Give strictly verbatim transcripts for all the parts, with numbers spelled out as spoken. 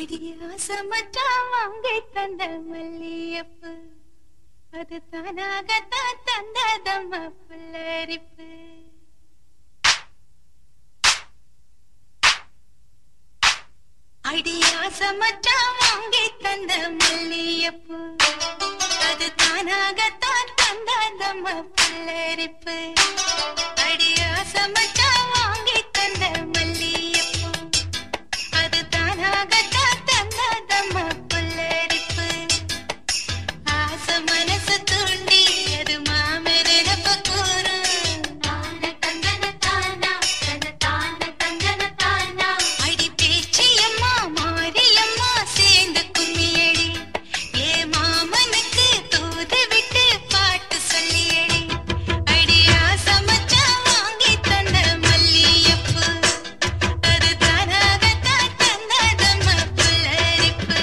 ஐடியாசமற்றா வாங்கி தந்த மல்லியப்பு அது தானாகத்தான் தந்ததம்மா புல்லரிப்பு. ஐடியாசமற்றா வாங்கி தந்த மல்லியப்பு அது தானாகத்தான் தந்ததம்மா புல்லரிப்பு. ஐடியாசமற்றா வாங்கி தந்த மல்லியப்பு அது தானாகத்தான் தந்ததம்மா புல்லரிப்பு. ஆசை மனசு தூண்டி அது மாமரப்பு கூறும் தான தந்தன தானா தன தான தந்தன தானா. அடி பேச்சியம்மா மாரியம்மா சேர்ந்து கும்மியடி ஏ மாமனுக்கு தூது விட்டு பாட்டு சொல்லியடி. ஐடியா சமச்சா வாங்கி தந்த மல்லியப்பு அது தானாகத்தான் தந்ததம்மா புல்லரிப்பு.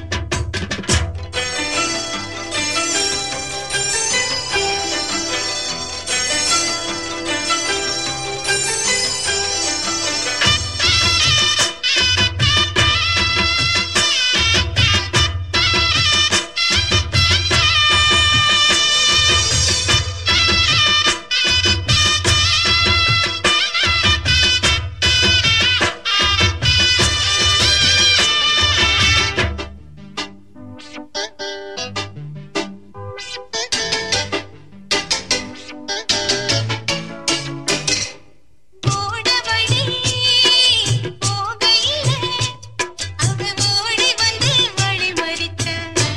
ஓடவழி போகையிலே அவ ஓடி வந்து வழி மறித்த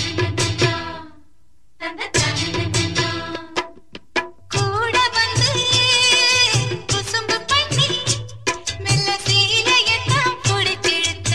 கூட வந்து குசும்பு பண்ணி மெல்ல சீலையெல்லாம் பிடிச்சிழுத்த.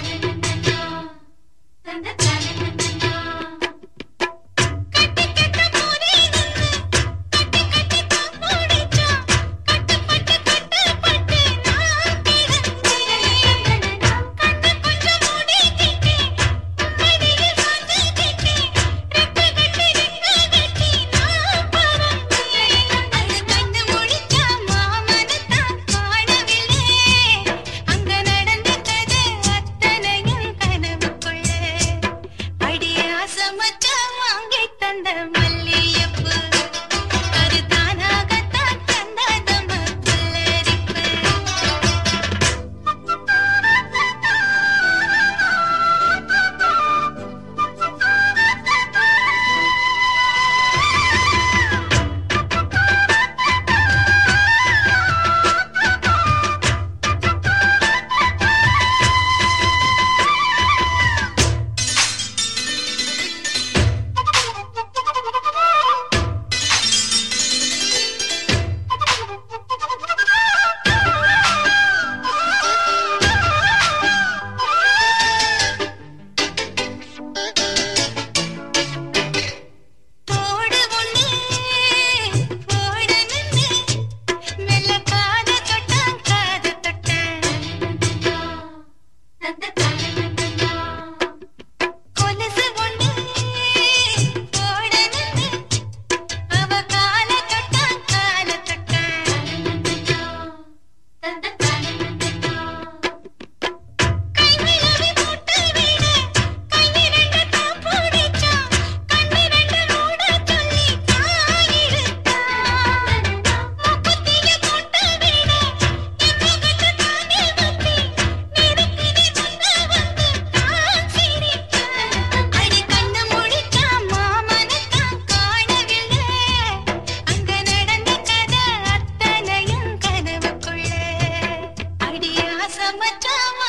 கட்டி கட்ட போதே நின்று கட்டி கட்டி தான் பிடிச்சா கட்டுப்பட்டு கட்டுப்பட்டு நான் கிடந்தேன். கண்ணு கொஞ்சம் மூடிக்கிட்டு மடியில் சாஞ்சுக்கிட்டு ரெக்க கட்டி ரெக்க கட்டி நான் பறந்தேன். அது கண்ணு முழிச்சா மாமனத்தான் காணவில்லை அங்க நடந்த கதை அத்தனையும் கனவுக்குள்ள. ஐடியாசமற்றா வாங்கி தந்த மல்லியப்பு அது தானாகத்தான் தந்ததம்மா புல்லரிப்பு. தோடு ஒண்ணு போட நின்னு மெல்ல காத தொட்டான் காத தொட்டான். கொலுசு ஒண்ணு போட நின்னு அவ கால தொட்டான் கால தொட்டான். கைவிளவி போட்டு விட கையிரண்டு தான் பிடிச்சான் கண்ணிரண்டு மூட சொல்லி காயிடுத்தான். மூக்குத்திய போட்டு விட என் முகத்தை தானே வத்தி நெருக்கடி வந்து வந்து தான் சிரித்தான். அடி கண்ணு முழிச்சா மாமனத்தான் காணவில்லை அங்க நடந்த கதை அத்தனையும் கனவுக்குள்ள. ஐடியாசமற்றா